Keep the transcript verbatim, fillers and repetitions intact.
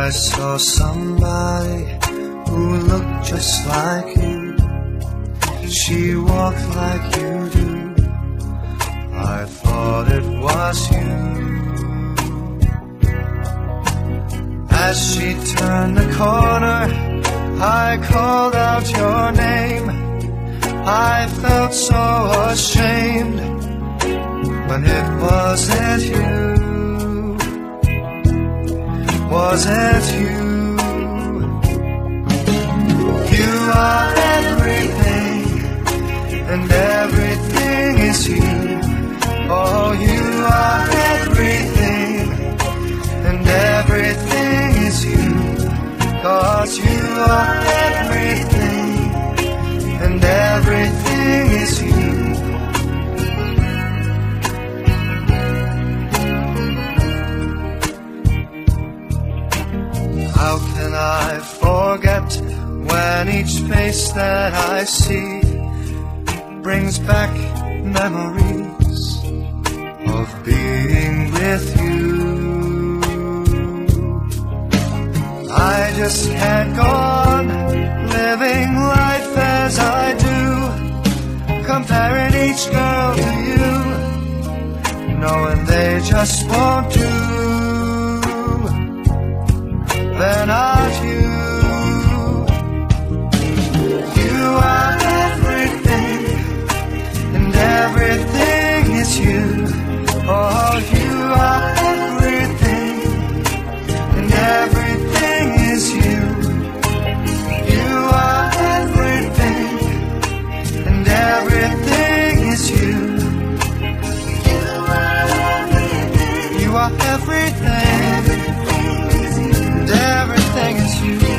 I saw somebody who looked just like you. She walked like you do. I thought it was you. As she turned the corner, I called out your name. I felt so ashamed when it wasn't you. Wasn't you? You are everything, and everything is you. Oh, you are everything, and everything is you. 'Cause you are everything, and everything is you. How can I forget when each face that I see brings back memories of being with you? I just can't go on living life as I do, comparing each girl to you, knowing they just won't do. They're not you. You are everything, and everything is you. Oh, you are everything, and everything is you. You are everything, and everything is you. You are everything. You are everything. And everything is you.